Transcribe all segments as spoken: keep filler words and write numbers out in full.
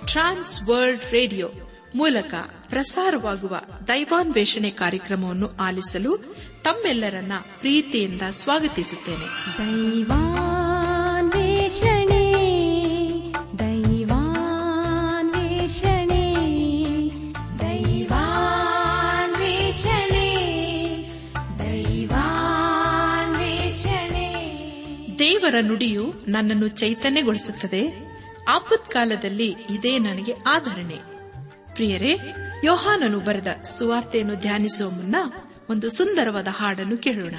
ಟ್ರಾನ್ಸ್ World radio ಮೂಲಕ ಪ್ರಸಾರವಾಗುವ ದೈವಾನ್ವೇಷಣೆ ಕಾರ್ಯಕ್ರಮವನ್ನು ಆಲಿಸಲು ತಮ್ಮೆಲ್ಲರನ್ನ ಪ್ರೀತಿಯಿಂದ ಸ್ವಾಗತಿಸುತ್ತೇನೆ. ದೈವಾನ್ವೇಷಣೆ ದೈವಾನ್ವೇಷಣೆ ದೈವಾನ್ವೇಷಣೆ ದೈವಾನ್ವೇಷಣೆ. ದೇವರ ನುಡಿಯು ನನ್ನನ್ನು ಚೈತನ್ಯಗೊಳಿಸುತ್ತದೆ. ಆಪತ್ಕಾಲದಲ್ಲಿ ಇದೇ ನನಗೆ ಆಧರಣೆ. ಪ್ರಿಯರೇ, ಯೋಹಾನನು ಬರೆದ ಸುವಾರ್ತೆಯನ್ನು ಧ್ಯಾನಿಸುವ ಮುನ್ನ ಒಂದು ಸುಂದರವಾದ ಹಾಡನ್ನು ಕೇಳೋಣ.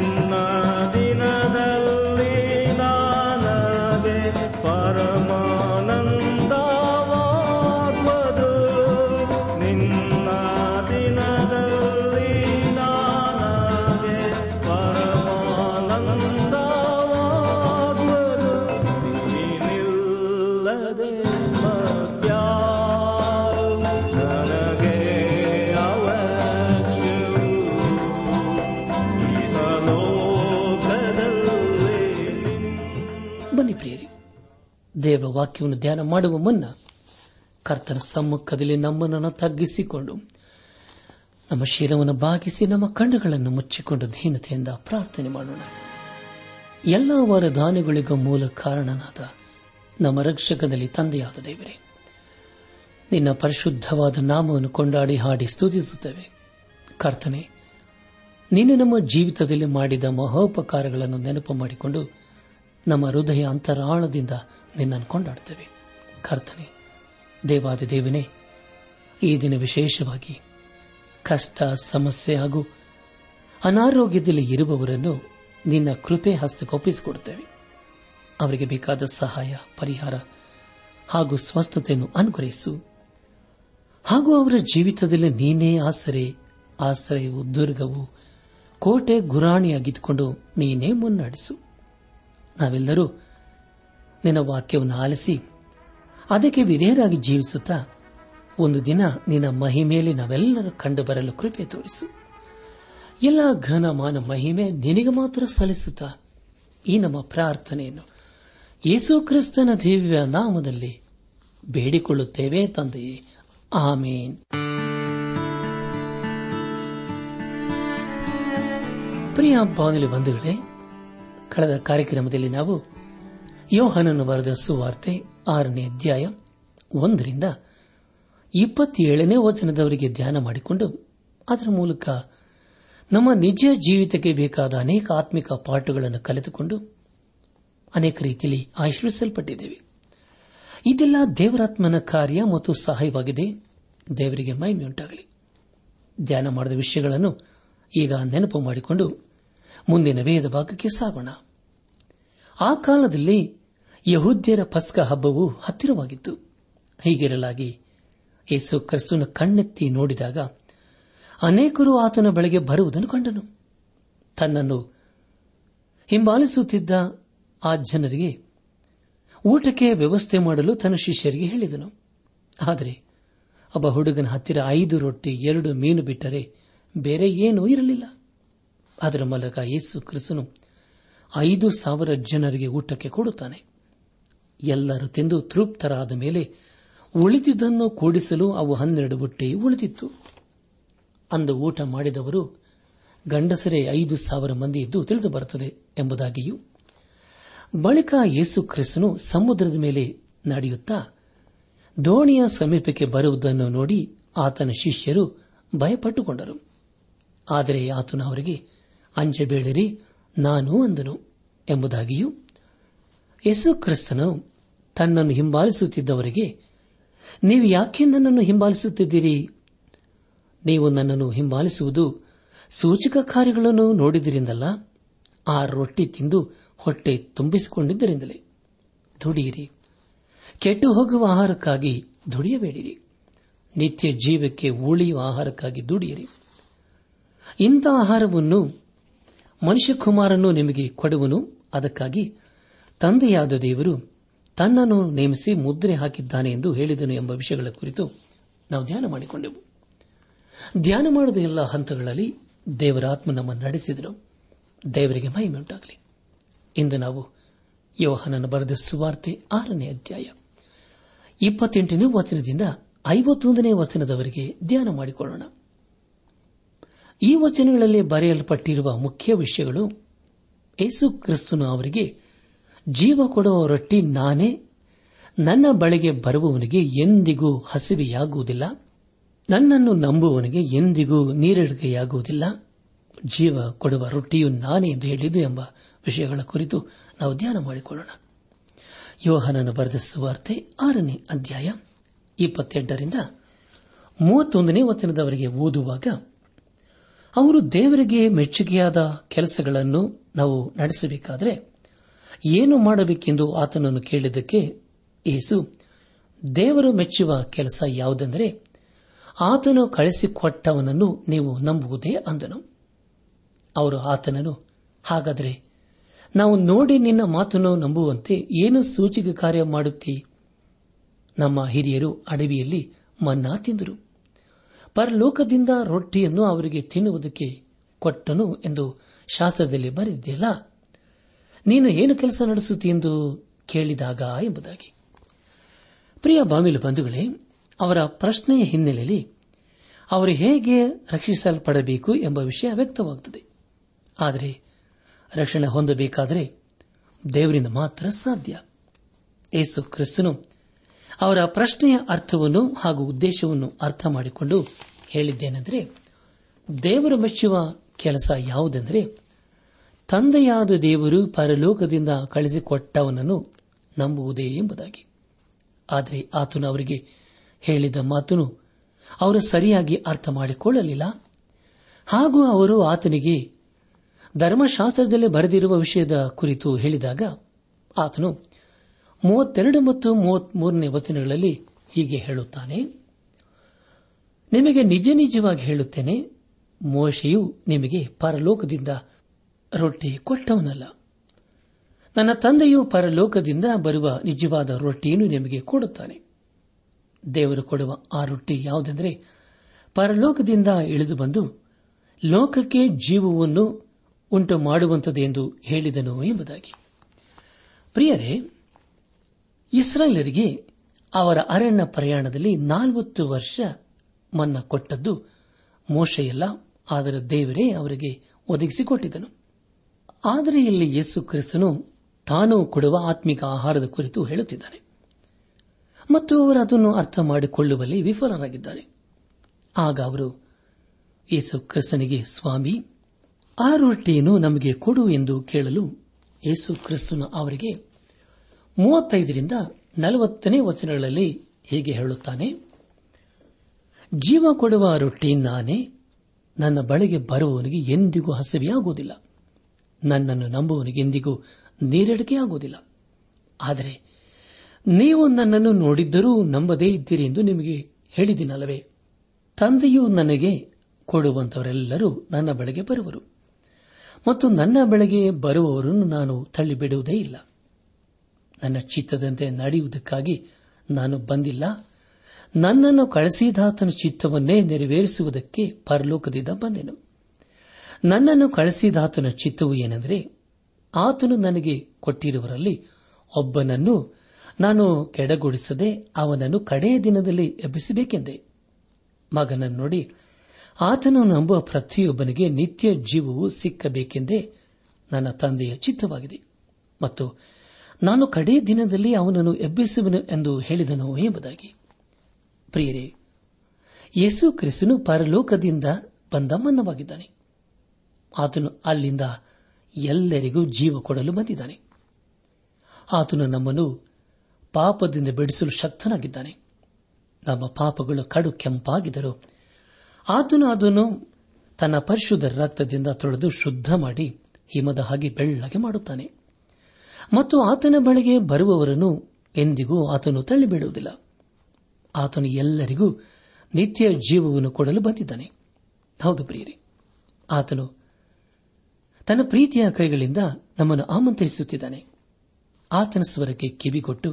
ಪರಮ ವಾಕ್ಯವನ್ನು ಧ್ಯಾನ ಮಾಡುವ ಮುನ್ನ ಕರ್ತನ ಸಮ್ಮುಖದಲ್ಲಿ ನಮ್ಮನ್ನು ತಗ್ಗಿಸಿಕೊಂಡು ನಮ್ಮ ಶೀಲವನ್ನು ಬಾಗಿಸಿ ನಮ್ಮ ಕಣ್ಣುಗಳನ್ನು ಮುಚ್ಚಿಕೊಂಡು ದೀನತೆಯಿಂದ ಪ್ರಾರ್ಥನೆ ಮಾಡೋಣ. ಎಲ್ಲ ವರದಾನಗಳಿಗೂ ಮೂಲ ಕಾರಣನಾದ ನಮ್ಮ ರಕ್ಷಕನಲ್ಲಿ ತಂದೆಯಾದ ದೇವರೇ, ನಿನ್ನ ಪರಿಶುದ್ಧವಾದ ನಾಮವನ್ನು ಕೊಂಡಾಡಿ ಹಾಡಿ ಸ್ತುತಿಸುತ್ತೇವೆ. ಕರ್ತನೆ, ನೀನು ನಮ್ಮ ಜೀವಿತದಲ್ಲಿ ಮಾಡಿದ ಮಹೋಪಕಾರಗಳನ್ನು ನೆನಪು ಮಾಡಿಕೊಂಡು ನಮ್ಮ ಹೃದಯ ಅಂತರಾಳದಿಂದ ನಿನ್ನನ್ನು ಕೊಂಡಾಡುತ್ತೇವೆ. ಕರ್ತನೆ, ದೇವಾದಿ ದೇವನೇ, ಈ ದಿನ ವಿಶೇಷವಾಗಿ ಕಷ್ಟ, ಸಮಸ್ಯೆ ಹಾಗೂ ಅನಾರೋಗ್ಯದಲ್ಲಿ ಇರುವವರನ್ನು ನಿನ್ನ ಕೃಪೆ ಹಸ್ತಕ್ಕೆ ಒಪ್ಪಿಸಿಕೊಡುತ್ತೇವೆ. ಅವರಿಗೆ ಬೇಕಾದ ಸಹಾಯ, ಪರಿಹಾರ ಹಾಗೂ ಸ್ವಸ್ಥತೆಯನ್ನು ಅನುಗ್ರಹಿಸು. ಹಾಗೂ ಅವರ ಜೀವಿತದಲ್ಲಿ ನೀನೇ ಆಸರೆ, ಆಶ್ರಯವು, ದುರ್ಗವು, ಕೋಟೆ, ಗುರಾಣಿಯಾಗಿದ್ದುಕೊಂಡು ನೀನೇ ಮುನ್ನಡೆಸು. ನಾವೆಲ್ಲರೂ ನಿನ್ನ ವಾಕ್ಯವನ್ನು ಆಲಿಸಿ ಅದಕ್ಕೆ ವಿಧೇಯರಾಗಿ ಜೀವಿಸುತ್ತಾ ಒಂದು ದಿನ ನಿನ್ನ ಮಹಿಮೆಯಲ್ಲಿ ನಾವೆಲ್ಲರೂ ಕಂಡು ಬರಲು ಕೃಪೆ ತೋರಿಸು. ಎಲ್ಲ ಘನ ಮಾನ ಮಹಿಮೆ ನಿನಗೆ ಮಾತ್ರ ಸಲ್ಲಿಸುತ್ತಾ ಈ ನಮ್ಮ ಪ್ರಾರ್ಥನೆಯನ್ನು ಯೇಸು ಕ್ರಿಸ್ತನ ದಿವ್ಯ ನಾಮದಲ್ಲಿ ಬೇಡಿಕೊಳ್ಳುತ್ತೇವೆ ತಂದೆಯೇ, ಆಮೇನ್. ಪ್ರಿಯ ಬಾನುಲಿ ಬಂಧುಗಳೇ, ಕಳೆದ ಕಾರ್ಯಕ್ರಮದಲ್ಲಿ ನಾವು ಯೋಹಾನನು ಬರೆದ ಸುವಾರ್ತೆ ಆರನೇ ಅಧ್ಯಾಯ ಒಂದರಿಂದ ಇಪ್ಪತ್ತೇಳನೇ ವಚನದವರೆಗೆ ಧ್ಯಾನ ಮಾಡಿಕೊಂಡು ಅದರ ಮೂಲಕ ನಮ್ಮ ನಿಜ ಜೀವಿತಕ್ಕೆ ಬೇಕಾದ ಅನೇಕ ಆತ್ಮಿಕ ಪಾಠಗಳನ್ನು ಕಲಿತುಕೊಂಡು ಅನೇಕ ರೀತಿಯಲ್ಲಿ ಆಶೀರ್ವಿಸಲ್ಪಟ್ಟಿದ್ದೇವೆ. ಇದೆಲ್ಲ ದೇವರಾತ್ಮನ ಕಾರ್ಯ ಮತ್ತು ಸಹಾಯವಾಗಿದೆ. ದೇವರಿಗೆ ಮಹಿಮೆಯುಂಟಾಗಲಿ. ಧ್ಯಾನ ಮಾಡಿದ ವಿಷಯಗಳನ್ನು ಈಗ ನೆನಪು ಮಾಡಿಕೊಂಡು ಮುಂದಿನ ವೇದ ಭಾಗಕ್ಕೆ ಸಾಗೋಣ. ಆ ಕಾಲದಲ್ಲಿ ಯಹೂದ್ಯರ ಪಸ್ಕ ಹಬ್ಬವು ಹತ್ತಿರವಾಗಿತ್ತು. ಹೀಗಿರಲಾಗಿ ಯೇಸು ಕ್ರಿಸ್ತನ ಕಣ್ಣೆತ್ತಿ ನೋಡಿದಾಗ ಅನೇಕರು ಆತನ ಬಳಿಗೆ ಬರುವುದನ್ನು ಕಂಡನು. ತನ್ನನ್ನು ಹಿಂಬಾಲಿಸುತ್ತಿದ್ದ ಆ ಜನರಿಗೆ ಊಟಕ್ಕೆ ವ್ಯವಸ್ಥೆ ಮಾಡಲು ತನ್ನ ಶಿಷ್ಯರಿಗೆ ಹೇಳಿದನು. ಆದರೆ ಒಬ್ಬ ಹುಡುಗನ ಹತ್ತಿರ ಐದು ರೊಟ್ಟಿ, ಎರಡು ಮೀನು ಬಿಟ್ಟರೆ ಬೇರೆ ಏನೂ ಇರಲಿಲ್ಲ. ಅದರ ಮೂಲಕ ಯೇಸು ಕ್ರಿಸ್ತನು ಐದು ಸಾವಿರ ಜನರಿಗೆ ಊಟಕ್ಕೆ ಕೊಡುತ್ತಾನೆ. ಎಲ್ಲರೂ ತಿಂದು ತೃಪ್ತರಾದ ಮೇಲೆ ಉಳಿದಿದ್ದನ್ನು ಕೂಡಿಸಲು ಅವು ಹನ್ನೆರಡು ಬುಟ್ಟಿ ಉಳಿದಿತ್ತು. ಅಂದು ಊಟ ಮಾಡಿದವರು ಗಂಡಸರೇ ಐದು ಸಾವಿರ ಮಂದಿ ಇದ್ದು ತಿಳಿದು ಬರುತ್ತದೆ ಎಂಬುದಾಗಿಯೂ, ಬಳಿಕ ಯೇಸು ಕ್ರಿಸ್ತನು ಸಮುದ್ರದ ಮೇಲೆ ನಡೆಯುತ್ತಾ ದೋಣಿಯ ಸಮೀಪಕ್ಕೆ ಬರುವುದನ್ನು ನೋಡಿ ಆತನ ಶಿಷ್ಯರು ಭಯಪಟ್ಟುಕೊಂಡರು. ಆದರೆ ಆತನು ಅವರಿಗೆ, ಅಂಜಬೇಡಿರಿ, ನಾನು ಅಂದನು ಎಂಬುದಾಗಿಯೂ, ಯೇಸು ಕ್ರಿಸ್ತನು ತನ್ನನ್ನು ಹಿಂಬಾಲಿಸುತ್ತಿದ್ದವರಿಗೆ, ನೀವು ಯಾಕೆ ನನ್ನನ್ನು ಹಿಂಬಾಲಿಸುತ್ತಿದ್ದೀರಿ? ನೀವು ನನ್ನನ್ನು ಹಿಂಬಾಲಿಸುವುದು ಸೂಚಕ ಕಾರ್ಯಗಳನ್ನು ನೋಡಿದರಿಂದಲ್ಲ, ಆ ರೊಟ್ಟಿ ತಿಂದು ಹೊಟ್ಟೆ ತುಂಬಿಸಿಕೊಂಡಿದ್ದರಿಂದಲೇ. ದುಡಿಯಿರಿ, ಕೆಟ್ಟು ಹೋಗುವ ಆಹಾರಕ್ಕಾಗಿ ದುಡಿಯಬೇಡಿರಿ, ನಿತ್ಯ ಜೀವಕ್ಕೆ ಉಳಿಯುವ ಆಹಾರಕ್ಕಾಗಿ ದುಡಿಯಿರಿ. ಇಂಥ ಆಹಾರವನ್ನು ಮನುಷ್ಯಕುಮಾರನು ನಿಮಗೆ ಕೊಡುವನು. ಅದಕ್ಕಾಗಿ ತಂದೆಯಾದ ದೇವರು ತನ್ನನ್ನು ನೇಮಿಸಿ ಮುದ್ರೆ ಹಾಕಿದ್ದಾನೆ ಎಂದು ಹೇಳಿದನು ಎಂಬ ವಿಷಯಗಳ ಕುರಿತು ನಾವು ಧ್ಯಾನ ಮಾಡಿಕೊಂಡೆವು. ಧ್ಯಾನ ಮಾಡಿದ ಎಲ್ಲ ಹಂತಗಳಲ್ಲಿ ದೇವರ ಆತ್ಮ ನಮ್ಮನ್ನು ನಡೆಸಿದರು. ದೇವರಿಗೆ ಮಹಿಮೆ ಉಂಟಾಗಲಿ. ಇಂದು ನಾವು ಯೋಹಾನನ ಬರೆದ ಸುವಾರ್ತೆ ಆರನೇ ಅಧ್ಯಾಯ ಇಪ್ಪತ್ತೆಂಟನೇ ವಚನದಿಂದ ಐವತ್ತೊಂದನೇ ವಚನದವರೆಗೆ ಧ್ಯಾನ ಮಾಡಿಕೊಳ್ಳೋಣ. ಈ ವಚನಗಳಲ್ಲಿ ಬರೆಯಲ್ಪಟ್ಟಿರುವ ಮುಖ್ಯ ವಿಷಯಗಳು: ಯೇಸು ಕ್ರಿಸ್ತನು ಅವರಿಗೆ, ಜೀವ ಕೊಡುವ ರೊಟ್ಟಿ ನಾನೇ, ನನ್ನ ಬಳಿಗೆ ಬರುವವನಿಗೆ ಎಂದಿಗೂ ಹಸಿವೆಯಾಗುವುದಿಲ್ಲ, ನನ್ನನ್ನು ನಂಬುವವನಿಗೆ ಎಂದಿಗೂ ನೀರಡಿಕೆಯಾಗುವುದಿಲ್ಲ, ಜೀವ ಕೊಡುವ ರೊಟ್ಟಿಯು ನಾನೇ ಎಂದು ಹೇಳಿದ್ದು ಎಂಬ ವಿಷಯಗಳ ಕುರಿತು ನಾವು ಧ್ಯಾನ ಮಾಡಿಕೊಳ್ಳೋಣ. ಯೋಹಾನನು ಬರೆದ ಸುವಾರ್ತೆ ಆರನೇ ಅಧ್ಯಾಯ ಇಪ್ಪತ್ತೆಂಟರಿಂದ ಮೂವತ್ತೊಂದನೇ ವಚನದವರೆಗೆ ಓದುವಾಗ, ಅವರು ದೇವರಿಗೆ ಮೆಚ್ಚುಗೆಯಾದ ಕೆಲಸಗಳನ್ನು ನಾವು ನಡೆಸಬೇಕಾದರೆ ಏನು ಮಾಡಬೇಕೆಂದು ಆತನನ್ನು ಕೇಳಿದ್ದಕ್ಕೆ ಯೇಸು, ದೇವರು ಮೆಚ್ಚುವ ಕೆಲಸ ಯಾವುದೆಂದರೆ ಆತನು ಕಳಿಸಿಕೊಟ್ಟವನನ್ನು ನೀವು ನಂಬುವುದೇ ಅಂದನು. ಅವರು ಆತನನ್ನು, ಹಾಗಾದರೆ ನಾವು ನೋಡಿ ನಿನ್ನ ಮಾತನ್ನು ನಂಬುವಂತೆ ಏನು ಸೂಚಕ ಕಾರ್ಯ ಮಾಡುತ್ತೀ? ನಮ್ಮ ಹಿರಿಯರು ಅಡವಿಯಲ್ಲಿ ಮನ್ನಾ ತಿಂದರು, ಪರಲೋಕದಿಂದ ರೊಟ್ಟಿಯನ್ನು ಅವರಿಗೆ ತಿನ್ನುವುದಕ್ಕೆ ಕೊಟ್ಟನು ಎಂದು ಶಾಸ್ತ್ರದಲ್ಲಿ ಬರೆದಿದೆಯಲ್ಲ, ನೀನು ಏನು ಕೆಲಸ ನಡೆಸುತ್ತೀ ಎಂದು ಕೇಳಿದಾಗ ಎಂಬುದಾಗಿ. ಪ್ರಿಯ ಬಾನುಲಿ ಬಂಧುಗಳೇ, ಅವರ ಪ್ರಶ್ನೆಯ ಹಿನ್ನೆಲೆಯಲ್ಲಿ ಅವರು ಹೇಗೆ ರಕ್ಷಿಸಲ್ಪಡಬೇಕು ಎಂಬ ವಿಷಯ ವ್ಯಕ್ತವಾಗುತ್ತದೆ. ಆದರೆ ರಕ್ಷಣೆ ಹೊಂದಬೇಕಾದರೆ ದೇವರಿಂದ ಮಾತ್ರ ಸಾಧ್ಯ. ಯೇಸು ಕ್ರಿಸ್ತನು ಅವರ ಪ್ರಶ್ನೆಯ ಅರ್ಥವನ್ನು ಹಾಗೂ ಉದ್ದೇಶವನ್ನು ಅರ್ಥ ಮಾಡಿಕೊಂಡು ಹೇಳಿದ್ದೇನೆಂದರೆ, ದೇವರು ಮೆಚ್ಚುವ ಕೆಲಸ ಯಾವುದೆಂದರೆ ತಂದೆಯಾದ ದೇವರು ಪರಲೋಕದಿಂದ ಕಳಿಸಿಕೊಟ್ಟವನನ್ನು ನಂಬುವುದೇ ಎಂಬುದಾಗಿ. ಆದರೆ ಆತನು ಅವರಿಗೆ ಹೇಳಿದ ಮಾತನ್ನು ಅವರು ಸರಿಯಾಗಿ ಅರ್ಥ ಮಾಡಿಕೊಳ್ಳಲಿಲ್ಲ. ಹಾಗೂ ಅವರು ಆತನಿಗೆ ಧರ್ಮಶಾಸ್ತ್ರದಲ್ಲಿ ಬರೆದಿರುವ ವಿಷಯದ ಕುರಿತು ಹೇಳಿದಾಗ ಆತನು ಮೂವತ್ತೆರಡು ಮತ್ತು ಮೂವತ್ಮೂರನೇ ವಚನಗಳಲ್ಲಿ ಹೀಗೆ ಹೇಳುತ್ತಾನೆ, ನಿಮಗೆ ನಿಜ ನಿಜವಾಗಿ ಹೇಳುತ್ತೇನೆ, ಮೋಶೆಯು ನಿಮಗೆ ಪರಲೋಕದಿಂದ ರೊಟ್ಟಿ ಕೊಟ್ಟವನಲ್ಲ. ನನ್ನ ತಂದೆಯು ಪರಲೋಕದಿಂದ ಬರುವ ನಿಜವಾದ ರೊಟ್ಟಿಯನ್ನು ನಿಮಗೆ ಕೊಡುತ್ತಾನೆ. ದೇವರು ಕೊಡುವ ಆ ರೊಟ್ಟಿ ಯಾವುದೆಂದರೆ ಪರಲೋಕದಿಂದ ಇಳಿದು ಬಂದು ಲೋಕಕ್ಕೆ ಜೀವವನ್ನು ಉಂಟು ಮಾಡುವಂಥದ್ದು ಎಂದು ಹೇಳಿದನು ಎಂಬುದಾಗಿ. ಪ್ರಿಯರೇ, ಇಸ್ರಾಯೇಲರಿಗೆ ಅವರ ಅರಣ್ಯ ಪ್ರಯಾಣದಲ್ಲಿ ನಾಲ್ವತ್ತು ವರ್ಷ ಮನ್ನಾ ಕೊಟ್ಟದ್ದು ಮೋಶೆಯಲ್ಲ, ಆದರೆ ದೇವರೇ ಅವರಿಗೆ ಒದಗಿಸಿಕೊಟ್ಟಿದ್ದನು. ಆದರೆ ಇಲ್ಲಿ ಯೇಸು ಕ್ರಿಸ್ತನು ತಾನು ಕೊಡುವ ಆತ್ಮಿಕ ಆಹಾರದ ಕುರಿತು ಹೇಳುತ್ತಿದ್ದಾನೆ ಮತ್ತು ಅವರು ಅದನ್ನು ಅರ್ಥ ಮಾಡಿಕೊಳ್ಳುವಲ್ಲಿ ವಿಫಲರಾಗಿದ್ದಾರೆ. ಆಗ ಅವರು ಯೇಸು ಕ್ರಿಸ್ತನಿಗೆ, ಸ್ವಾಮಿ, ಆ ರೊಟ್ಟಿಯನ್ನು ನಮಗೆ ಕೊಡು ಎಂದು ಕೇಳಲು ಯೇಸು ಕ್ರಿಸ್ತನು ಅವರಿಗೆ ಮೂವತ್ತೈದರಿಂದ ನಲವತ್ತನೇ ವಚನಗಳಲ್ಲಿ ಹೀಗೆ ಹೇಳುತ್ತಾನೆ, ಜೀವ ಕೊಡುವ ರೊಟ್ಟಿ ನಾನೇ. ನನ್ನ ಬಳಿಗೆ ಬರುವವನಿಗೆ ಎಂದಿಗೂ ಹಸಿವೆಯಾಗುವುದಿಲ್ಲ, ನನ್ನನ್ನು ನಂಬುವವನಿಗೆ ಎಂದಿಗೂ ನೀರಡಿಕೆಯಾಗುವುದಿಲ್ಲ. ಆದರೆ ನೀವು ನನ್ನನ್ನು ನೋಡಿದ್ದರೂ ನಂಬದೇ ಇದ್ದೀರಿ ಎಂದು ನಿಮಗೆ ಹೇಳಿದಿನಲ್ಲವೇ. ತಂದೆಯು ನನಗೆ ಕೊಡುವಂತವರೆಲ್ಲರೂ ನನ್ನ ಬಳಿಗೆ ಬರುವರು ಮತ್ತು ನನ್ನ ಬಳಿಗೆ ಬರುವವರನ್ನು ನಾನು ತಳ್ಳಿಬಿಡುವುದೇ ಇಲ್ಲ. ನನ್ನ ಚಿತ್ತದಂತೆ ನಡೆಯುವುದಕ್ಕಾಗಿ ನಾನು ಬಂದಿಲ್ಲ, ನನ್ನನ್ನು ಕಳಿಸಿದಾತನ ಚಿತ್ತವನ್ನೇ ನೆರವೇರಿಸುವುದಕ್ಕೆ ಪರಲೋಕದಿಂದ ಬಂದೆನು. ನನ್ನನ್ನು ಕಳಿಸಿದಾತನ ಚಿತ್ತವು ಏನೆಂದರೆ, ಆತನು ನನಗೆ ಕೊಟ್ಟಿರುವರಲ್ಲಿ ಒಬ್ಬನನ್ನು ನಾನು ಕೆಡಗೊಳಿಸದೆ ಅವನನ್ನು ಕಡೆಯ ದಿನದಲ್ಲಿ ಎಬ್ಬಿಸಬೇಕೆಂದೆ. ಮಗನನ್ನು ನೋಡಿ ಆತನು ನಂಬುವ ಪ್ರತಿಯೊಬ್ಬನಿಗೆ ನಿತ್ಯ ಜೀವವು ಸಿಕ್ಕಬೇಕೆಂದೇ ನನ್ನ ತಂದೆಯ ಚಿತ್ತವಾಗಿದೆ ಮತ್ತು ನಾನು ಕಡೆಯ ದಿನದಲ್ಲಿ ಅವನನ್ನು ಎಬ್ಬಿಸುವೆನು ಎಂದು ಹೇಳಿದನು ಎಂಬುದಾಗಿ. ಪ್ರಿಯರೇ, ಯೇಸು ಕ್ರಿಸ್ತನು ಪರಲೋಕದಿಂದ ಬಂದ ಮನ್ನವಾಗಿದ್ದಾನೆ. ಆತನು ಅಲ್ಲಿಂದ ಎಲ್ಲರಿಗೂ ಜೀವ ಕೊಡಲು ಬಂದಿದ್ದಾನೆ. ಆತನು ನಮ್ಮನ್ನು ಪಾಪದಿಂದ ಬಿಡಿಸಲು ಶಕ್ತನಾಗಿದ್ದಾನೆ. ನಮ್ಮ ಪಾಪಗಳು ಕಡು ಕೆಂಪಾಗಿದ್ದರೂ ಆತನು ಅದನ್ನು ತನ್ನ ಪರಿಶುದ್ಧ ರಕ್ತದಿಂದ ತೊಳೆದು ಶುದ್ಧ ಮಾಡಿ ಹಿಮದ ಹಾಗೆ ಬೆಳ್ಳಗೆ ಮಾಡುತ್ತಾನೆ ಮತ್ತು ಆತನ ಬಳಿಗೆ ಬರುವವರನ್ನು ಎಂದಿಗೂ ಆತನು ತಳ್ಳಿಬಿಡುವುದಿಲ್ಲ. ಆತನು ಎಲ್ಲರಿಗೂ ನಿತ್ಯ ಜೀವವನ್ನು ಕೊಡಲು ಬಂದಿದ್ದಾನೆ. ಹೌದು ಪ್ರಿಯರೇ, ಆತನು ತನ್ನ ಪ್ರೀತಿಯ ಕೈಗಳಿಂದ ನಮ್ಮನ್ನು ಆಮಂತ್ರಿಸುತ್ತಿದ್ದಾನೆ. ಆತನ ಸ್ವರಕ್ಕೆ ಕಿವಿಗೊಟ್ಟು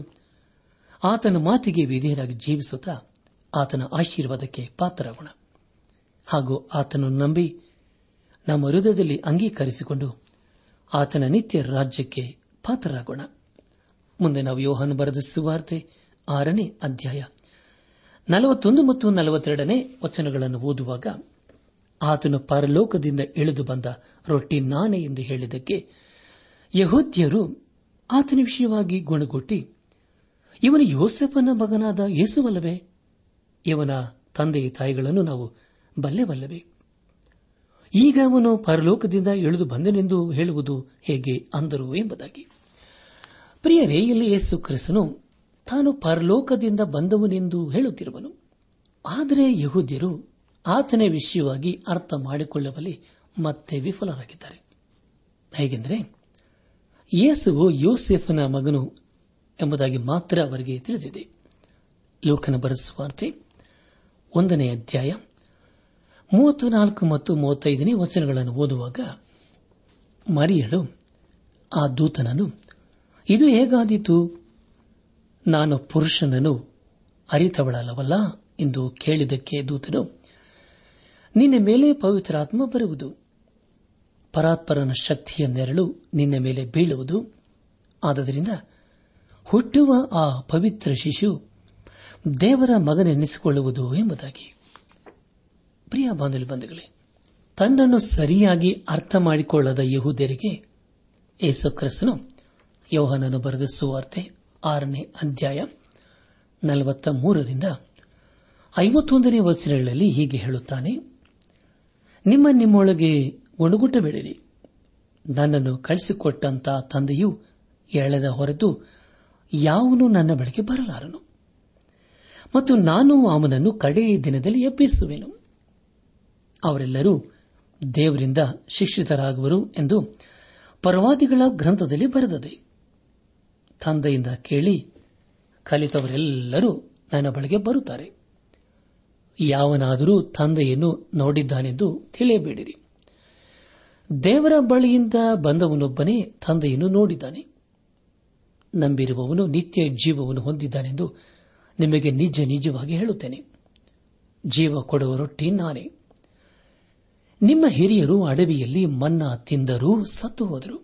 ಆತನ ಮಾತಿಗೆ ವಿಧೇಯರಾಗಿ ಜೀವಿಸುತ್ತಾ ಆತನ ಆಶೀರ್ವಾದಕ್ಕೆ ಪಾತ್ರರಾಗೋಣ ಹಾಗೂ ಆತನನ್ನು ನಂಬಿ ನಮ್ಮ ಹೃದಯದಲ್ಲಿ ಅಂಗೀಕರಿಸಿಕೊಂಡು ಆತನ ನಿತ್ಯ ರಾಜ್ಯಕ್ಕೆ ಪಾತ್ರರಾಗೋಣ. ಮುಂದೆ ನಾವು ಯೋಹಾನ ಬರೆದ ಸುವಾರ್ತೆ ಆರನೇ ಅಧ್ಯಾಯ ನಲವತ್ತೊಂದು ಮತ್ತು ನಲವತ್ತೆರಡನೇ ವಚನಗಳನ್ನು ಓದುವಾಗ, ಆತನು ಪರಲೋಕದಿಂದ ಇಳಿದು ಬಂದ ರೊಟ್ಟಿ ನಾನೇ ಎಂದು ಹೇಳಿದ್ದಕ್ಕೆ ಯೆಹೂದ್ಯರು ಆತನ ವಿಷಯವಾಗಿ ಗುಣಗುಟ್ಟಿ, ಇವನು ಯೋಸೇಫನ ಮಗನಾದ ಯೇಸುವಲ್ಲವೇ? ಇವನ ತಂದೆ ತಾಯಿಗಳನ್ನು ನಾವು ಬಲ್ಲೆವಲ್ಲವೇ? ಈಗ ಅವನು ಪರಲೋಕದಿಂದ ಇಳಿದು ಬಂದನೆಂದು ಹೇಳುವುದು ಹೇಗೆ ಅಂದರು ಎಂಬುದಾಗಿ. ಪ್ರಿಯರೇ, ಇಲ್ಲಿ ಯೇಸು ಕ್ರಿಸ್ತನು ತಾನು ಪರಲೋಕದಿಂದ ಬಂದವನೆಂದು ಹೇಳುತ್ತಿರುವನು. ಆದರೆ ಯೆಹೂದ್ಯರು ಆತನ ವಿಷಯವಾಗಿ ಅರ್ಥ ಮಾಡಿಕೊಳ್ಳುವಲ್ಲಿ ಮತ್ತೆ ವಿಫಲರಾಗಿದ್ದಾರೆ. ಹೇಗೆಂದರೆ, ಯೇಸುವು ಯೋಸೇಫನ ಮಗನು ಎಂಬುದಾಗಿ ಮಾತ್ರ ಅವರಿಗೆ ತಿಳಿದಿದೆ. ಲೋಕನ ಬರೆಸುವಾರ್ತೆ ಒಂದನೇ ಅಧ್ಯಾಯ ಮೂವತ್ತು ನಾಲ್ಕು ಮತ್ತು ಮೂವತ್ತೈದನೇ ವಚನಗಳನ್ನು ಓದುವಾಗ, ಮರಿಯಳು ಆ ದೂತನನ್ನು, ಇದು ಹೇಗಾದೀತು, ನಾನು ಪುರುಷನನ್ನು ಅರಿತವಳಲ್ಲವಲ್ಲ ಎಂದು ಕೇಳಿದಕ್ಕೆ ದೂತನು, ನಿನ್ನ ಮೇಲೆ ಪವಿತ್ರಾತ್ಮ ಬರುವುದು, ಪರಾತ್ಪರನ ಶಕ್ತಿಯ ನೆರಳು ನಿನ್ನ ಮೇಲೆ ಬೀಳುವುದು. ಆದ್ದರಿಂದ ಹುಟ್ಟುವ ಆ ಪವಿತ್ರ ಶಿಶು ದೇವರ ಮಗನೆನ್ನಿಸಿಕೊಳ್ಳುವುದು ಎಂಬುದಾಗಿ. ಪ್ರಿಯ ಬಾಂಧವ್ಯ ಬಂಧುಗಳೇ, ತನ್ನನ್ನು ಸರಿಯಾಗಿ ಅರ್ಥ ಮಾಡಿಕೊಳ್ಳದ ಯೆಹೂದ್ಯರಿಗೆ ಯೇಸು ಕ್ರಿಸ್ತನು ಯೋಹಾನನು ಬರೆದ ಸುವಾರ್ತೆ ಆರನೇ ಅಧ್ಯಾಯ ನಲವತ್ತ ಮೂರರಿಂದ ಐವತ್ತೊಂದನೇ ವಚನಗಳಲ್ಲಿ ಹೀಗೆ ಹೇಳುತ್ತಾನೆ: ನಿಮ್ಮ ನಿಮ್ಮೊಳಗೆ ಒಣಗುಟ್ಟಬೇಡಿರಿ. ನನ್ನನ್ನು ಕಳಿಸಿಕೊಟ್ಟಂತ ತಂದೆಯು ಎಳೆದ ಹೊರತು ಯಾವನು ನನ್ನ ಬಳಿಗೆ ಬರಲಾರನು, ಮತ್ತು ನಾನು ಅವನನ್ನು ಕಡೆಯ ದಿನದಲ್ಲಿ ಎಬ್ಬಿಸುವೆನು. ಅವರೆಲ್ಲರೂ ದೇವರಿಂದ ಶಿಕ್ಷಿತರಾಗುವರು ಎಂದು ಪ್ರವಾದಿಗಳ ಗ್ರಂಥದಲ್ಲಿ ಬರೆದದೆ. ತಂದೆಯಿಂದ ಕೇಳಿ ಕಲಿತವರೆಲ್ಲರೂ ನನ್ನ ಬಳಿಗೆ ಬರುತ್ತಾರೆ. ಯಾವನಾದರೂ ತಂದೆಯನ್ನು ನೋಡಿದ್ದಾನೆಂದು ತಿಳಿಯಬೇಡಿರಿ. ದೇವರ ಬಳಿಯಿಂದ ಬಂದವನೊಬ್ಬನೇ ತಂದೆಯನ್ನು ನೋಡಿದ್ದಾನೆ. ನಂಬಿರುವವನು ನಿತ್ಯ ಜೀವವನ್ನು ಹೊಂದಿದ್ದಾನೆಂದು ನಿಮಗೆ ನಿಜ ನಿಜವಾಗಿ ಹೇಳುತ್ತೇನೆ. ಜೀವ ಕೊಡುವ ರೊಟ್ಟಿ ನಾನೇ. ನಿಮ್ಮ ಹಿರಿಯರು ಅಡವಿಯಲ್ಲಿ ಮನ್ನಾ ತಿಂದರೂ ಸತ್ತು ಹೋದರು.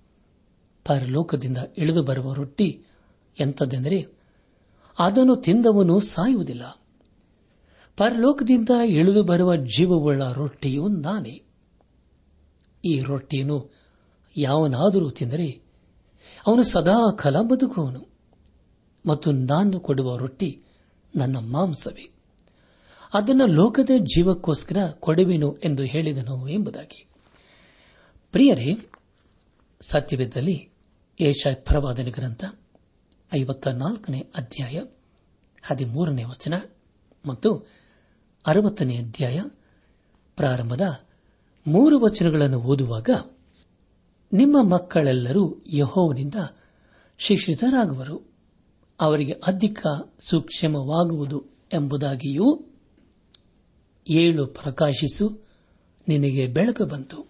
ಪರಲೋಕದಿಂದ ಇಳಿದು ಬರುವ ರೊಟ್ಟಿ ಎಂಥದ್ದೆಂದರೆ ಅದನ್ನು ತಿಂದವನು ಸಾಯುವುದಿಲ್ಲ. ಪರಲೋಕದಿಂದ ಇಳಿದು ಬರುವ ಜೀವವುಳ್ಳ ರೊಟ್ಟಿಯು ನಾನೇ. ಈ ರೊಟ್ಟಿಯನ್ನು ಯಾವನಾದರೂ ತಿಂದರೆ ಅವನು ಸದಾಕಾಲ ಬದುಕುವನು, ಮತ್ತು ನಾನು ಕೊಡುವ ರೊಟ್ಟಿ ನನ್ನ ಮಾಂಸವೇ. ಅದನ್ನು ಲೋಕದ ಜೀವಕ್ಕೋಸ್ಕರ ಕೊಡುವೆನು ಎಂದು ಹೇಳಿದನು ಎಂಬುದಾಗಿ. ಪ್ರಿಯರೇ, ಸತ್ಯವಿದ್ದಲ್ಲಿ ಯೆಶಾಯ ಪ್ರವಾದನ ಗ್ರಂಥ ಐವತ್ತ ನಾಲ್ಕನೇ ಅಧ್ಯಾಯ ಹದಿಮೂರನೇ ವಚನ ಮತ್ತು ಅರವತ್ತನೇ ಅಧ್ಯಾಯ ಪ್ರಾರಂಭದ ಮೂರು ವಚನಗಳನ್ನು ಓದುವಾಗ, ನಿಮ್ಮ ಮಕ್ಕಳೆಲ್ಲರೂ ಯೆಹೋವನಿಂದ ಶಿಕ್ಷಿತರಾಗುವರು, ಅವರಿಗೆ ಅಧಿಕ ಸುಕ್ಷೇಮವಾಗುವುದು ಎಂಬುದಾಗಿಯೂ, ಏಳು ಪ್ರಕಾಶಿಸು, ನಿನಗೆ ಬೆಳಕು ಬಂತು,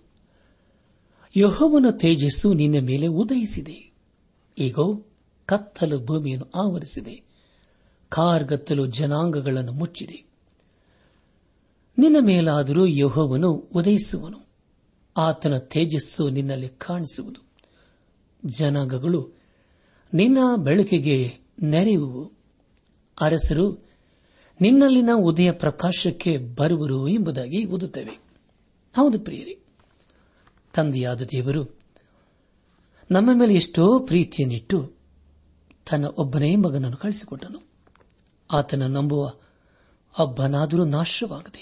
ಯೆಹೋವನ ತೇಜಸ್ಸು ನಿನ್ನ ಮೇಲೆ ಉದಯಿಸಿದೆ. ಈಗೋ ಕತ್ತಲು ಭೂಮಿಯನ್ನು ಆವರಿಸಿದೆ, ಕಾರ್ಗತ್ತಲು ಜನಾಂಗಗಳನ್ನು ಮುಚ್ಚಿದೆ. ನಿನ್ನ ಮೇಲಾದರೂ ಯೆಹೋವನು ಉದಯಿಸುವನು, ಆತನ ತೇಜಸ್ಸು ನಿನ್ನಲ್ಲಿ ಕಾಣಿಸುವುದು. ಜನಾಂಗಗಳು ನಿನ್ನ ಬೆಳಕಿಗೆ ನೆರೆಯುವು, ಅರಸರು ನಿನ್ನಲ್ಲಿನ ಉದಯ ಪ್ರಕಾಶಕ್ಕೆ ಬರುವರು ಎಂಬುದಾಗಿ ಓದುತ್ತೇವೆ. ಹೌದು ಪ್ರಿಯರೇ, ತಂದೆಯಾದ ದೇವರು ನಮ್ಮ ಮೇಲೆ ಎಷ್ಟೋ ಪ್ರೀತಿಯನ್ನಿಟ್ಟು ತನ್ನ ಒಬ್ಬನೇ ಮಗನನ್ನು ಕಳಿಸಿಕೊಟ್ಟನು. ಆತನ ನಂಬುವ ಒಬ್ಬನಾದರೂ ನಾಶವಾಗದೆ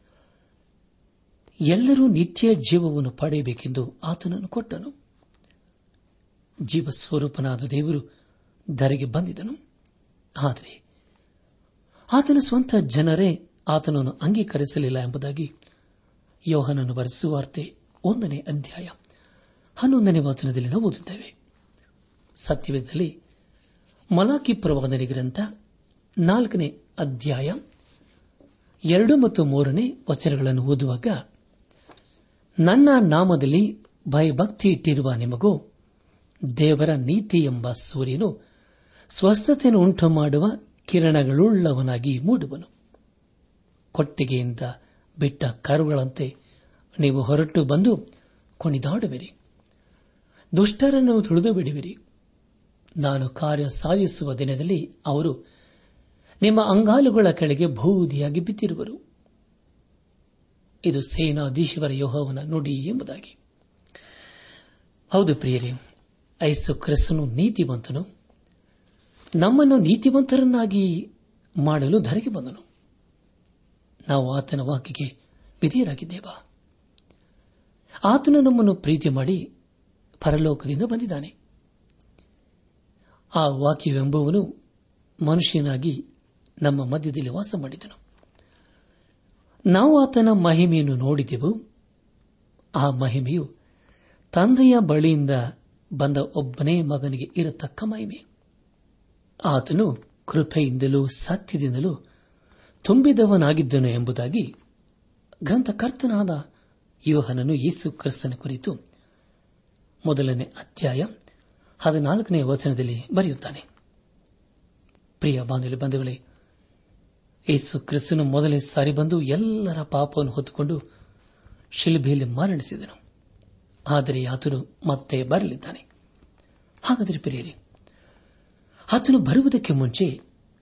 ಎಲ್ಲರೂ ನಿತ್ಯ ಜೀವವನ್ನು ಪಡೆಯಬೇಕೆಂದು ಆತನನ್ನು ಕೊಟ್ಟನು. ಜೀವಸ್ವರೂಪನಾದ ದೇವರು ಧರೆಗೆ ಬಂದಿದನು. ಆದರೆ ಆತನ ಸ್ವಂತ ಜನರೇ ಆತನನ್ನು ಅಂಗೀಕರಿಸಲಿಲ್ಲ ಎಂಬುದಾಗಿ ಯೋಹಾನನು ಬರೆದ ಸುವಾರ್ತೆ ಒಂದನೇ ಅಧ್ಯಾಯ ಹನ್ನೊಂದನೇ ವಚನದಲ್ಲಿ ನಾವು ಓದುತ್ತೇವೆ. ಸತ್ಯವೇದದಲ್ಲಿ ಮಲಾಕಿ ಪ್ರವಾದನೆ ಗ್ರಂಥ ನಾಲ್ಕನೇ ಅಧ್ಯಾಯ ಎರಡು ಮತ್ತು ಮೂರನೇ ವಚನಗಳನ್ನು ಓದುವಾಗ, ನನ್ನ ನಾಮದಲ್ಲಿ ಭಯಭಕ್ತಿ ಇಟ್ಟಿರುವ ನಿಮಗೂ ದೇವರ ನೀತಿ ಎಂಬ ಸೂರ್ಯನು ಸ್ವಸ್ಥತೆಯನ್ನು ಉಂಟು ಮಾಡುವ ಕಿರಣಗಳುಳ್ಳವನಾಗಿ ಮೂಡುವನು. ಕೊಟ್ಟಿಗೆಯಿಂದ ಬಿಟ್ಟ ಕರುಗಳಂತೆ ನೀವು ಹೊರಟು ಬಂದು ಕುಣಿದಾಡುವಿರಿ, ದುಷ್ಟರನ್ನು ತುಳಿದು ಬಿಡುವಿರಿ. ನಾನು ಕಾರ್ಯ ಸಾಧಿಸುವ ದಿನದಲ್ಲಿ ಅವರು ನಿಮ್ಮ ಅಂಗಾಲುಗಳ ಕೆಳಗೆ ಬೂದಿಯಾಗಿ ಬಿದ್ದಿರುವರು. ಇದು ಸೇನಾಧೀಶ್ವರ ಯೆಹೋವನ ನುಡಿ ಎಂಬುದಾಗಿ. ಹೌದು ಪ್ರಿಯರೇ, ಯೇಸು ಕ್ರಿಸ್ತನು ನೀತಿವಂತನು. ನಮ್ಮನ್ನು ನೀತಿವಂತರನ್ನಾಗಿ ಮಾಡಲು ಧರೆಗೆ ಬಂದನು. ನಾವು ಆತನ ವಾಕ್ಯಕ್ಕೆ ವಿಧೇಯರಾಗಿದ್ದೇವಾ? ಆತನು ನಮ್ಮನ್ನು ಪ್ರೀತಿ ಮಾಡಿ ಪರಲೋಕದಿಂದ ಬಂದಿದ್ದಾನೆ. ಆ ವಾಕ್ಯವೆಂಬುವನು ಮನುಷ್ಯನಾಗಿ ನಮ್ಮ ಮಧ್ಯದಲ್ಲಿ ವಾಸ ಮಾಡಿದನು. ನಾವು ಆತನ ಮಹಿಮೆಯನ್ನು ನೋಡಿದೆವು. ಆ ಮಹಿಮೆಯು ತಂದೆಯ ಬಳಿಯಿಂದ ಬಂದ ಒಬ್ಬನೇ ಮಗನಿಗೆ ಇರತಕ್ಕ ಮಹಿಮೆ. ಆತನು ಕೃಪೆಯಿಂದಲೂ ಸತ್ಯದಿಂದಲೂ ತುಂಬಿದವನಾಗಿದ್ದನು ಎಂಬುದಾಗಿ ಗ್ರಂಥಕರ್ತನಾದ ಯೋಹಾನನು ಯೇಸು ಕ್ರಿಸ್ತನ ಕುರಿತು ಮೊದಲನೇ ಅಧ್ಯಾಯ ಹದಿನಾಲ್ಕನೇ ವಚನದಲ್ಲಿ ಬರೆಯುತ್ತಾನೆ. ಪ್ರಿಯ ಬಾಂಧವ್ಯ ಬಂಧುಗಳೇ, ಯೇಸು ಕ್ರಿಸ್ತನು ಮೊದಲನೇ ಸಾರಿ ಬಂದು ಎಲ್ಲರ ಪಾಪವನ್ನು ಹೊತ್ತುಕೊಂಡು ಶಿಲುಬೆಯಲ್ಲಿ ಮರಣಿಸಿದನು. ಆದರೆ ಆತನು ಮತ್ತೆ ಬರಲಿದ್ದಾನೆ. ಹಾಗಾದರೆ ಪ್ರಿಯರೇ, ಆತನು ಬರುವುದಕ್ಕೆ ಮುಂಚೆ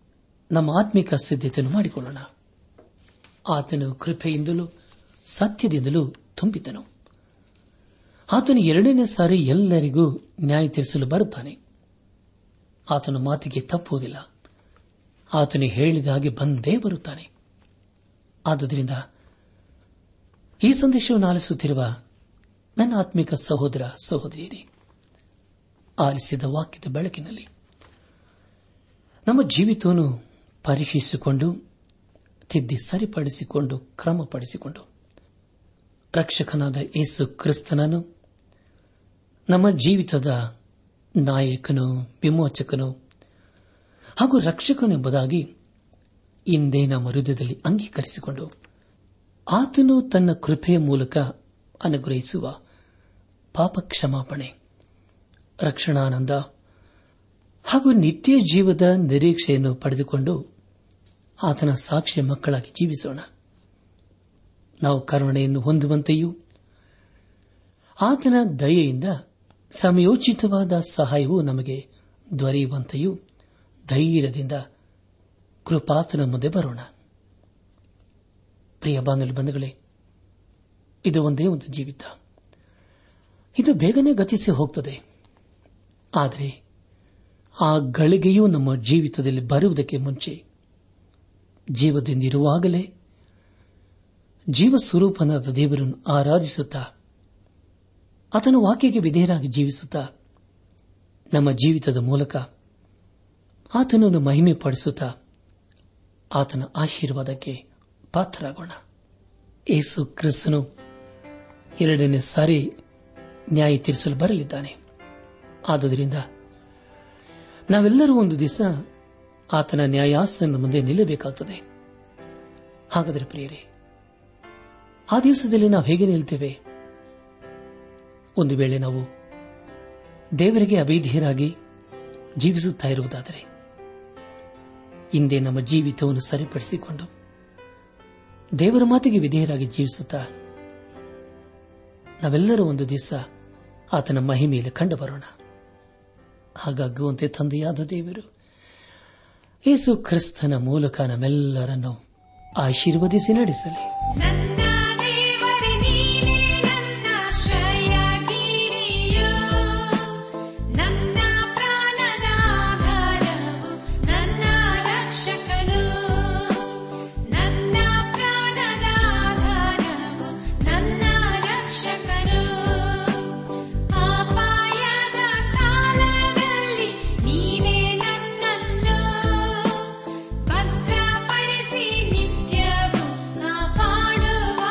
ನಮ್ಮ ಆತ್ಮಿಕ ಸಿದ್ಧತೆಯನ್ನು ಮಾಡಿಕೊಳ್ಳೋಣ. ಆತನು ಕೃಪೆಯಿಂದಲೂ ಸತ್ಯದಿಂದಲೂ ತುಂಬಿದನು. ಆತನು ಎರಡನೇ ಸಾರಿ ಎಲ್ಲರಿಗೂ ನ್ಯಾಯ ತೀರಿಸಲು ಬರುತ್ತಾನೆ. ಆತನ ಮಾತಿಗೆ ತಪ್ಪುವುದಿಲ್ಲ. ಆತನು ಹೇಳಿದ ಹಾಗೆ ಬಂದೇ ಬರುತ್ತಾನೆ. ಆದುದರಿಂದ ಈ ಸಂದೇಶವನ್ನು ಆಲಿಸುತ್ತಿರುವ ನನ್ನ ಆತ್ಮಿಕ ಸಹೋದರ ಸಹೋದರಿಯರೇ, ಆಲಿಸಿದ ವಾಕ್ಯದ ಬೆಳಕಿನಲ್ಲಿ ನಮ್ಮ ಜೀವಿತವನ್ನು ಪರೀಕ್ಷಿಸಿಕೊಂಡು ತಿದ್ದಿ ಸರಿಪಡಿಸಿಕೊಂಡು ಕ್ರಮಪಡಿಸಿಕೊಂಡು ರಕ್ಷಕನಾದ ಯೇಸು ಕ್ರಿಸ್ತನನ್ನು ನಮ್ಮ ಜೀವಿತದ ನಾಯಕನು, ವಿಮೋಚಕನು ಹಾಗೂ ರಕ್ಷಕನೆಂಬುದಾಗಿ ಇಂದೇ ನಮ್ಮ ಹೃದಯದಲ್ಲಿ ಅಂಗೀಕರಿಸಿಕೊಂಡು ಆತನು ತನ್ನ ಕೃಪೆಯ ಮೂಲಕ ಅನುಗ್ರಹಿಸುವ ಪಾಪ ಕ್ಷಮಾಪಣೆ, ರಕ್ಷಣಾನಂದ ಹಾಗೂ ನಿತ್ಯ ಜೀವದ ನಿರೀಕ್ಷೆಯನ್ನು ಪಡೆದುಕೊಂಡು ಆತನ ಸಾಕ್ಷಿಯ ಮಕ್ಕಳಾಗಿ ಜೀವಿಸೋಣ. ನಾವು ಕರುಣೆಯನ್ನು ಹೊಂದುವಂತೆಯೂ ಆತನ ದಯೆಯಿಂದ ಸಮಯೋಚಿತವಾದ ಸಹಾಯವು ನಮಗೆ ದೊರೆಯುವಂತೆಯೂ ಧೈರ್ಯದಿಂದ ಕೃಪಾತನ ಮುಂದೆ ಬರೋಣ. ಪ್ರಿಯ ಬಾಂಧವ ಬಂಧುಗಳೇ, ಇದು ಒಂದೇ ಒಂದು ಜೀವಿತ. ಇದು ಬೇಗನೆ ಗತಿಸಿ ಹೋಗುತ್ತದೆ. ಆದರೆ ಆ ಗಳಿಗೆಯೂ ನಮ್ಮ ಜೀವಿತದಲ್ಲಿ ಬರುವುದಕ್ಕೆ ಮುಂಚೆ ಜೀವದಿಂದಿರುವಾಗಲೇ ಜೀವ ಸ್ವರೂಪನಾದ ದೇವರನ್ನು ಆರಾಧಿಸುತ್ತಾ ಆತನ ವಾಕ್ಯಕ್ಕೆ ವಿಧೇಯರಾಗಿ ಜೀವಿಸುತ್ತಾ ನಮ್ಮ ಜೀವಿತದ ಮೂಲಕ ಆತನನ್ನು ಮಹಿಮೆ ಪಡಿಸುತ್ತಾ ಆತನ ಆಶೀರ್ವಾದಕ್ಕೆ ಪಾತ್ರರಾಗೋಣ. ಯೇಸು ಕ್ರಿಸ್ತನು ಎರಡನೇ ಸಾರಿ ನ್ಯಾಯ ತೀರಿಸಲು ಬರಲಿದ್ದಾನೆ. ಆದುದರಿಂದ ನಾವೆಲ್ಲರೂ ಒಂದು ದಿವಸ ಆತನ ನ್ಯಾಯಾಸನ ಮುಂದೆ ನಿಲ್ಲಬೇಕಾಗುತ್ತದೆ. ಹಾಗಾದರೆ ಪ್ರಿಯರೇ, ಆ ದಿವಸದಲ್ಲಿ ನಾವು ಹೇಗೆ ನಿಲ್ತೇವೆ? ಒಂದು ವೇಳೆ ನಾವು ದೇವರಿಗೆ ಅವಿಧೇಯರಾಗಿ ಜೀವಿಸುತ್ತಾ ಇರುವುದಾದರೆ ಇಂದೇ ನಮ್ಮ ಜೀವಿತವನ್ನು ಸರಿಪಡಿಸಿಕೊಂಡು ದೇವರ ಮಾತಿಗೆ ವಿಧೇಯರಾಗಿ ಜೀವಿಸುತ್ತಾ ನಾವೆಲ್ಲರೂ ಒಂದು ದಿವಸ ಆತನ ಮಹಿಮೆಯಲ್ಲಿ ಕಂಡು ಬರೋಣ. ಹಾಗಾಗುವಂತೆ ತಂದೆಯಾದ ದೇವರು ಯೇಸು ಕ್ರಿಸ್ತನ ಮೂಲಕ ನಮ್ಮೆಲ್ಲರನ್ನು ಆಶೀರ್ವದಿಸಿ ನಡೆಸಲಿ. ಭದ್ರಪಡಿಸಿ ನಿತ್ಯವೂ ಕಾಪಾಡುವ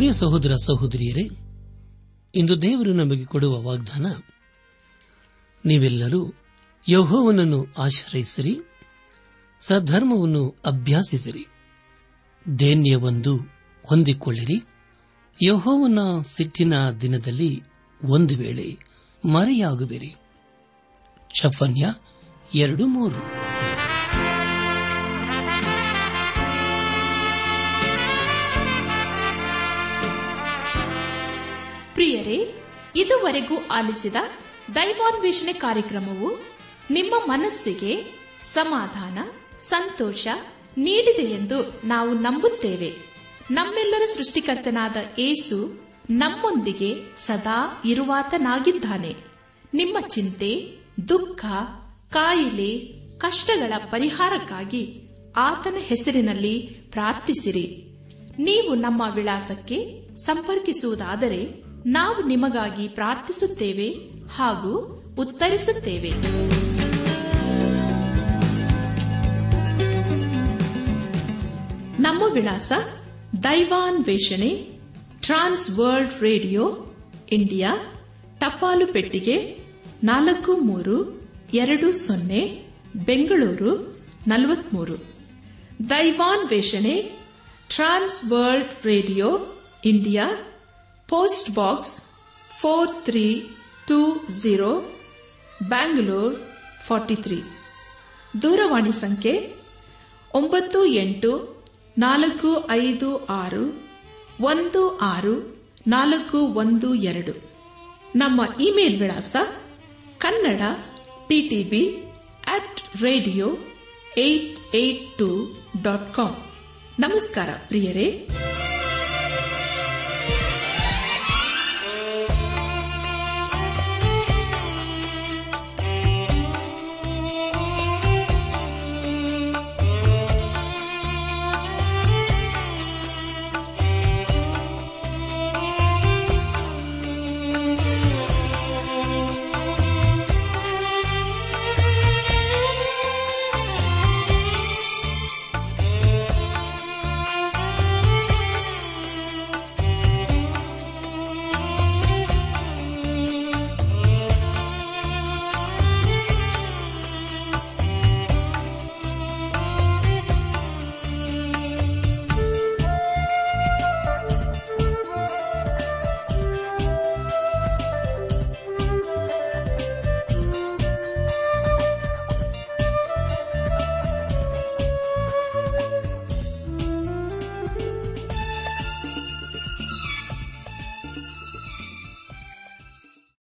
ಪ್ರಿಯ ಸಹೋದರ ಸಹೋದರಿಯರೇ, ಇಂದು ದೇವರು ನಮಗೆ ಕೊಡುವ ವಾಗ್ದಾನ, ನೀವೆಲ್ಲರೂ ಯೆಹೋವನನ್ನು ಆಶ್ರಯಿಸಿರಿ, ಸದ್ಧರ್ಮವನ್ನು ಅಭ್ಯಾಸಿಸಿರಿ, ಧೈರ್ಯವೊಂದು ಹೊಂದಿಕೊಳ್ಳಿರಿ. ಯೆಹೋವನ ಸಿಟ್ಟಿನ ದಿನದಲ್ಲಿ ಒಂದು ವೇಳೆ ಮರೆಯಾಗುವಿರಿ. ಶಫನ್ಯ ಎರಡು ಮೂರು. ಪ್ರಿಯರೇ, ಇದುವರೆಗೂ ಆಲಿಸಿದ ದೈವಾನ್ವೇಷಣೆ ಕಾರ್ಯಕ್ರಮವು ನಿಮ್ಮ ಮನಸ್ಸಿಗೆ ಸಮಾಧಾನ, ಸಂತೋಷ ನೀಡಿದೆ ಎಂದು ನಾವು ನಂಬುತ್ತೇವೆ. ನಮ್ಮೆಲ್ಲರ ಸೃಷ್ಟಿಕರ್ತನಾದ ಯೇಸು ನಮ್ಮೊಂದಿಗೆ ಸದಾ ಇರುವಾತನಾಗಿದ್ದಾನೆ. ನಿಮ್ಮ ಚಿಂತೆ, ದುಃಖ, ಕಾಯಿಲೆ, ಕಷ್ಟಗಳ ಪರಿಹಾರಕ್ಕಾಗಿ ಆತನ ಹೆಸರಿನಲ್ಲಿ ಪ್ರಾರ್ಥಿಸಿರಿ. ನೀವು ನಮ್ಮ ವಿಳಾಸಕ್ಕೆ ಸಂಪರ್ಕಿಸುವುದಾದರೆ ನಾವು ನಿಮಗಾಗಿ ಪ್ರಾರ್ಥಿಸುತ್ತೇವೆ ಹಾಗೂ ಉತ್ತರಿಸುತ್ತೇವೆ. ನಮ್ಮ ವಿಳಾಸ: ದೈವಾನ್ವೇಷಣೆ, ಟ್ರಾನ್ಸ್ ವರ್ಲ್ಡ್ ರೇಡಿಯೋ, ಇಂಡಿಯಾ, ಟಪಾಲು ಪೆಟ್ಟಿಗೆ ನಾಲ್ಕು ಮೂರು ಎರಡು ಸೊನ್ನೆ, ಬೆಂಗಳೂರು ನಲವತ್ಮೂರು. ದೈವಾನ್ವೇಷಣೆ, Trans World Radio, India, post box four three two zero, Bangalore forty three. ದೂರವಾಣಿ ಸಂಖ್ಯೆ ಒಂಬತ್ತು ಎಂಟು ನಾಲ್ಕು ಐದು ಆರು ಒಂದು ಆರು ನಾಲ್ಕು ಒಂದು ಎರಡು. ನಮ್ಮ ಇಮೇಲ್ ವಿಳಾಸ Kannada TTB at radio eight eight two dot com. ನಮಸ್ಕಾರ ಪ್ರಿಯರೇ.